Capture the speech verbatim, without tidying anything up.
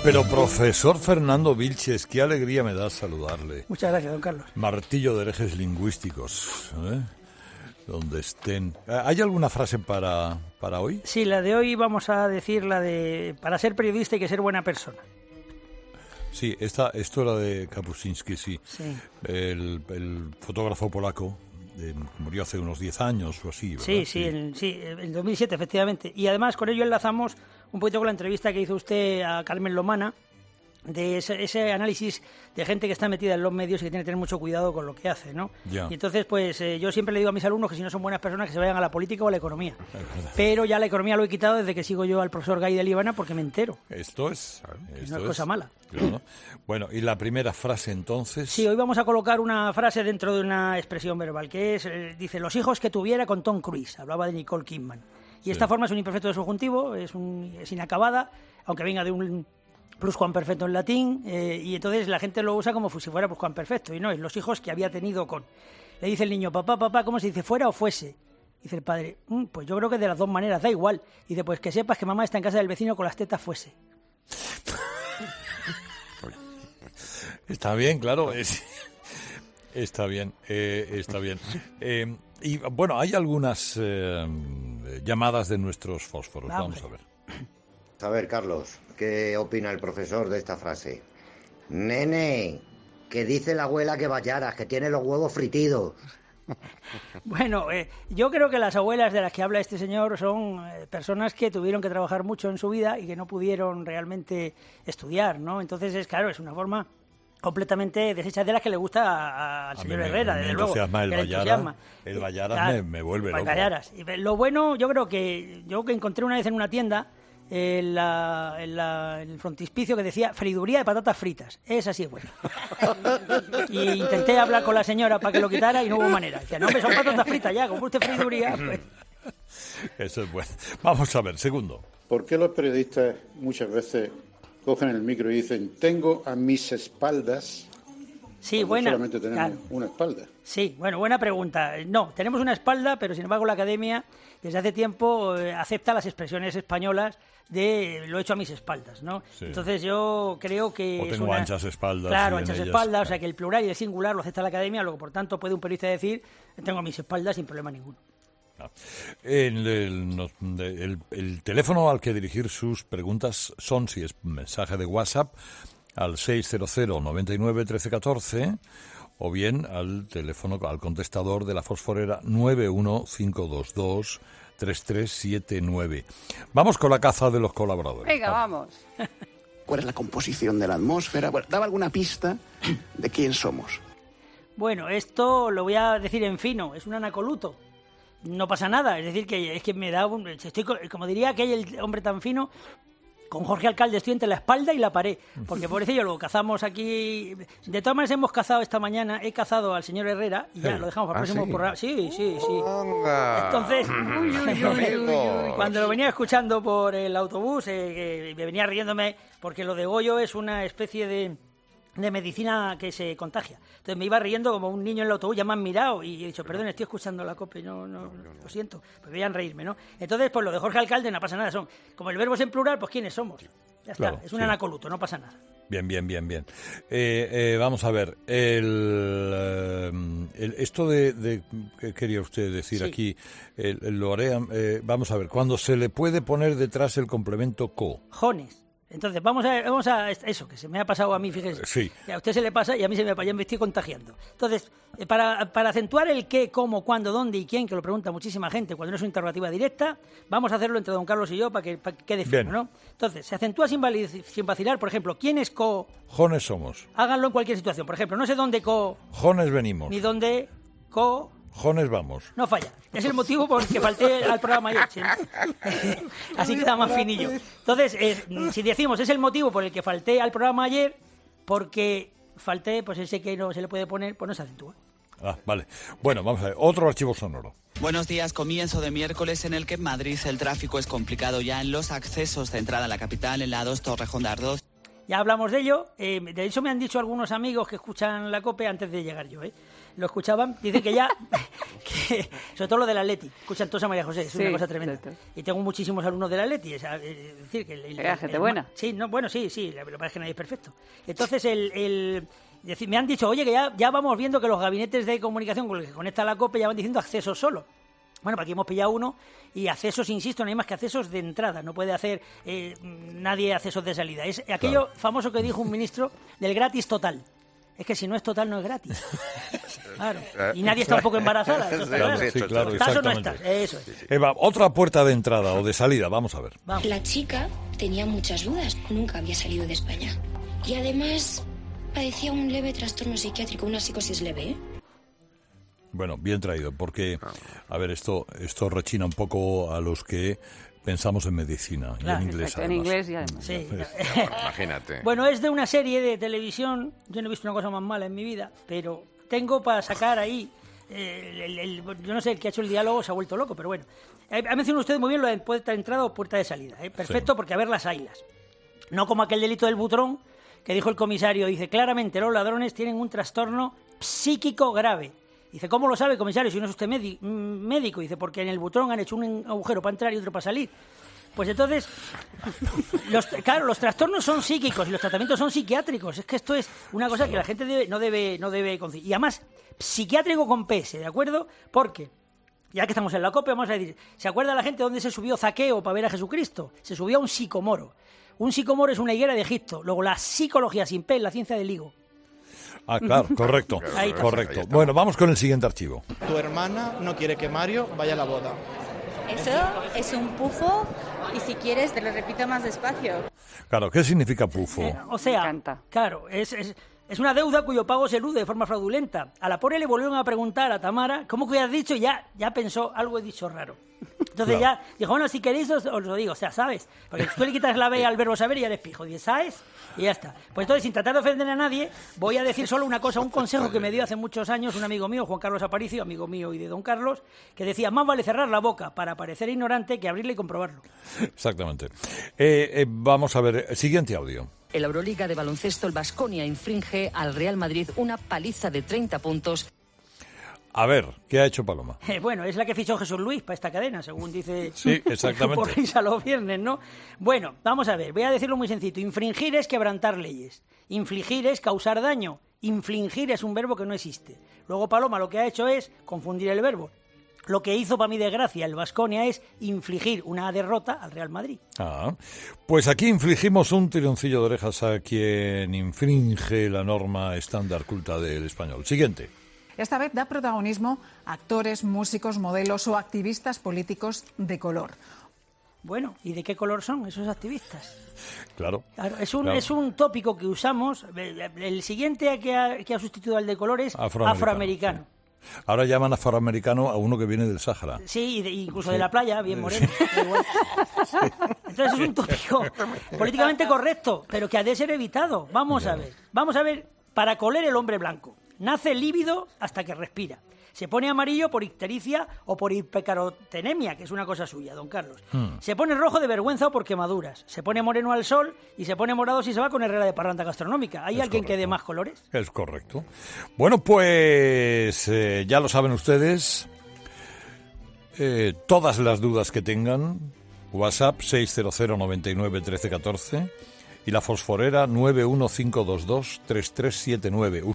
Pero profesor Fernando Vilches, qué alegría me da saludarle. Muchas gracias, don Carlos. Martillo de herejes lingüísticos, ¿eh? Donde estén. ¿Hay alguna frase para, para hoy? Sí, la de hoy vamos a decir la de para ser periodista hay que ser buena persona. Sí, esta, esto era de Kapuscinski, sí. Sí. El, el fotógrafo polaco. Eh, murió hace unos diez años o así, ¿verdad? Sí, sí, en, sí, en dos mil siete, efectivamente. Y además con ello enlazamos un poquito con la entrevista que hizo usted a Carmen Lomana, de ese, ese análisis de gente que está metida en los medios y que tiene que tener mucho cuidado con lo que hace, ¿no? Ya. Y entonces, pues eh, yo siempre le digo a mis alumnos que si no son buenas personas que se vayan a la política o a la economía. Pero ya la economía lo he quitado desde que sigo yo al profesor Gay de Líbana porque me entero. Esto es... Esto no es es cosa mala. Claro. Bueno, y la primera frase entonces... Sí, hoy vamos a colocar una frase dentro de una expresión verbal, que es, eh, dice, los hijos que tuviera con Tom Cruise. Hablaba de Nicole Kidman. Y sí. Esta forma es un imperfecto de subjuntivo, es, un, es inacabada, aunque venga de un pluscuamperfecto en latín, eh, y entonces la gente lo usa como si fuera pluscuamperfecto, y no, es los hijos que había tenido con. Le dice el niño, papá, papá, ¿cómo se dice, fuera o fuese? Dice el padre, mmm, pues yo creo que de las dos maneras, da igual. Y dice, pues que sepas que mamá está en casa del vecino con las tetas fuese. Está bien, claro, es, está bien, eh, está bien. Eh, y bueno, hay algunas eh, llamadas de nuestros fósforos, vamos, vamos a ver. A ver, Carlos, ¿qué opina el profesor de esta frase? Nene, que dice la abuela que vayaras, que tiene los huevos fritidos. Bueno, eh, yo creo que las abuelas de las que habla este señor son eh, personas que tuvieron que trabajar mucho en su vida y que no pudieron realmente estudiar, ¿no? Entonces, es claro, es una forma completamente deshecha de las que le gusta al señor me, Herrera, me desde luego. El Vallaras, el Vallaras claro, me, me vuelve loco. Vallaras. Y lo bueno, yo creo que yo que encontré una vez en una tienda en, la, en, la, en el frontispicio que decía friduría de patatas fritas. Esa sí es buena. Y intenté hablar con la señora para que lo quitara y no hubo manera. Decía, no, hombre, son patatas fritas ya, como usted friduría. Pues. Eso es bueno. Vamos a ver, segundo. ¿Por qué los periodistas muchas veces cogen el micro y dicen, tengo a mis espaldas? Sí, buena. Solamente tenemos claro. una espalda. Sí, bueno, buena pregunta. No, tenemos una espalda, pero sin embargo la academia desde hace tiempo eh, acepta las expresiones españolas de lo hecho a mis espaldas, ¿no? Sí. Entonces yo creo que o tengo es una... anchas espaldas. Claro, y anchas ellas... espaldas, o sea que el plural y el singular lo acepta la academia, luego por tanto puede un periodista decir tengo a mis espaldas sin problema ninguno. El, el, el, el teléfono al que dirigir sus preguntas son, si es mensaje de WhatsApp, al seis cero cero, noventa y nueve, trece, catorce, o bien al teléfono, al contestador de la fosforera nueve uno cinco dos dos, tres tres siete nueve. Vamos con la caza de los colaboradores. Venga, vamos. ¿Cuál es la composición de la atmósfera? Bueno, daba alguna pista de quién somos. Bueno, esto lo voy a decir en fino, es un anacoluto. No pasa nada, es decir, que es que me da un... Estoy, como diría aquel hombre tan fino, con Jorge Alcalde estoy entre la espalda y la pared, porque por eso yo lo cazamos aquí... De todas maneras hemos cazado esta mañana, he cazado al señor Herrera y ya sí. Lo dejamos para el próximo ¿Ah, sí? programa. Sí, sí, sí. Anda. Entonces, cuando lo venía escuchando por el autobús, eh, eh, me venía riéndome, porque lo de Goyo es una especie de... de medicina que se contagia. Entonces me iba riendo como un niño en el autobús, ya me han mirado y he dicho, perdón, estoy escuchando la COPE, no, no, no, no. Lo siento, pues veían reírme, ¿no? Entonces, pues lo de Jorge Alcalde no pasa nada, son, como el verbo es en plural, pues ¿quiénes somos? Ya está, claro, es un sí. anacoluto, no pasa nada. Bien, bien, bien, bien. Eh, eh, vamos a ver, el, el esto de, de, ¿qué quería usted decir sí. aquí? El, el, lo haré, eh, vamos a ver, cuando se le puede poner detrás el complemento co. Jones. Entonces, vamos a, vamos a eso, que se me ha pasado a mí, fíjese. Sí. A usted se le pasa y a mí se me, ya me estoy contagiando. Entonces, para, para acentuar el qué, cómo, cuándo, dónde y quién, que lo pregunta muchísima gente cuando no es una interrogativa directa, vamos a hacerlo entre don Carlos y yo para que, para que quede fino, ¿no? Entonces, se acentúa sin, sin vacilar, por ejemplo, ¿quién es co? Jones somos. Háganlo en cualquier situación. Por ejemplo, no sé dónde co... Jones venimos. Ni dónde co... Jones vamos. No falla. Es el motivo por el que falté al programa ayer. ¿Sí? Así queda más finillo. Entonces, eh, si decimos es el motivo por el que falté al programa ayer, porque falté, pues ese que no se le puede poner, pues no se acentúa. Ah, vale. Bueno, vamos a ver. Otro archivo sonoro. Buenos días. Comienzo de miércoles en el que en Madrid el tráfico es complicado ya en los accesos de entrada a la capital, en la dos Torrejón de Ardoz. Ya hablamos de ello. Eh, de hecho, me han dicho algunos amigos que escuchan la COPE antes de llegar yo, ¿eh? lo escuchaban, dicen que ya, que, sobre todo lo del Atleti, escuchan todos a María José, es Sí, una cosa tremenda. sí, sí. Y tengo muchísimos alumnos del Atleti, es, es decir, que... El, el, Era gente el- buena. Sí, no, bueno, sí, sí, lo que pasa es que nadie es perfecto. Entonces, el... el es decir, me han dicho, oye, que ya, ya vamos viendo que los gabinetes de comunicación con los que conecta la COPE ya van diciendo acceso solo. Bueno, para aquí hemos pillado uno y accesos, insisto, no hay más que accesos de entrada, no puede hacer eh, nadie accesos de salida. Es aquello Claro. famoso que dijo un ministro del gratis total. Es que si no es total, no es gratis. Claro. Y nadie está un poco embarazada. Eso está Claro, claro. sí, claro, ¿Estás o no exactamente. estás? Eso es. Eva, otra puerta de entrada o de salida, vamos a ver. Vamos. La chica tenía muchas dudas, nunca había salido de España. Y además padecía un leve trastorno psiquiátrico, una psicosis leve, ¿eh? Bueno, bien traído, porque, a ver, esto esto rechina un poco a los que pensamos en medicina y Claro, en inglés, Exacto, en además. inglés y además. Sí. Imagínate. Bueno, es de una serie de televisión. Yo no he visto una cosa más mala en mi vida, pero tengo para sacar ahí. eh, el- el- el- yo no sé, el que ha hecho el diálogo se ha vuelto loco, pero bueno. Eh, Ha mencionado usted muy bien lo de puerta de entrada o puerta de salida. ¿eh? Perfecto, Sí. porque a ver las ailas. No como aquel delito del butrón que dijo el comisario. Dice, claramente los ladrones tienen un trastorno psíquico grave. Dice, ¿cómo lo sabe, comisario, si no es usted médi- mm, médico? Dice, porque en el butrón han hecho un agujero para entrar y otro para salir. Pues entonces, los, claro, los trastornos son psíquicos y los tratamientos son psiquiátricos. Es que esto es una cosa que la gente debe, no debe, no debe conci- Y además, psiquiátrico con P S, ¿de acuerdo? Porque, ya que estamos en la COPE, vamos a decir, ¿se acuerda la gente dónde se subió Zaqueo para ver a Jesucristo? Se subió a un sicomoro. Un sicomoro es una higuera de Egipto. Luego, la psicología sin P, la ciencia del higo. Ah, claro, correcto, Ahí está. correcto. Ahí está. Bueno, vamos con el siguiente archivo. Tu hermana no quiere que Mario vaya a la boda. Eso es un pufo y si quieres te lo repito más despacio. Claro, ¿qué significa pufo? Eh, o sea, Me encanta. claro, es, es, es una deuda cuyo pago se elude de forma fraudulenta. A la pobre le volvieron a preguntar a Tamara, ¿cómo que has dicho? Y ya, ya pensó, algo he dicho raro. Entonces Claro. ya dijo, bueno, si queréis os, os lo digo, o sea, ¿sabes? Porque tú le quitas la B al verbo saber y ya eres pijo. Dices, ¿sabes? Y ya está. Pues entonces, sin tratar de ofender a nadie, voy a decir solo una cosa, un consejo que me dio hace muchos años un amigo mío, Juan Carlos Aparicio, amigo mío y de don Carlos, que decía, más vale cerrar la boca para parecer ignorante que abrirla y comprobarlo. Exactamente. Eh, eh, vamos a ver, eh, siguiente audio. En la Euroliga de baloncesto, el Baskonia infringe al Real Madrid una paliza de treinta puntos. A ver, ¿qué ha hecho Paloma? Eh, bueno, es la que fichó Jesús Luis para esta cadena, según dice Sí, exactamente. por risa los viernes, ¿no? Bueno, vamos a ver, voy a decirlo muy sencillo. Infringir es quebrantar leyes. Infligir es causar daño. Infligir es un verbo que no existe. Luego Paloma lo que ha hecho es confundir el verbo. Lo que hizo, para mi desgracia, el Baskonia es infligir una derrota al Real Madrid. Ah, pues aquí infligimos un tironcillo de orejas a quien infringe la norma estándar culta del español. Siguiente. Esta vez da protagonismo a actores, músicos, modelos o activistas políticos de color. Bueno, ¿y de qué color son esos activistas? Claro. Claro, es un, Claro. es un tópico que usamos. El siguiente que ha, que ha sustituido al de color es Afroamericano, afroamericano. sí. Ahora llaman afroamericano a uno que viene del Sáhara. Sí, y de- incluso Sí. de la playa, bien moreno. da igual. Entonces es un tópico políticamente correcto, pero que ha de ser evitado. Vamos a ver, vamos a ver, para coler el hombre blanco. Nace lívido hasta que respira. Se pone amarillo por ictericia o por hipercarotenemia, que es una cosa suya, don Carlos. Hmm. Se pone rojo de vergüenza o por quemaduras. Se pone moreno al sol y se pone morado si se va con herrera de parranda gastronómica. ¿Hay Es alguien que dé correcto. más colores? Es correcto. Bueno, pues eh, ya lo saben ustedes. Eh, todas las dudas que tengan, WhatsApp seis cero cero noventa y nueve trece catorce y la fosforera nueve uno cinco dos dos tres tres siete nueve.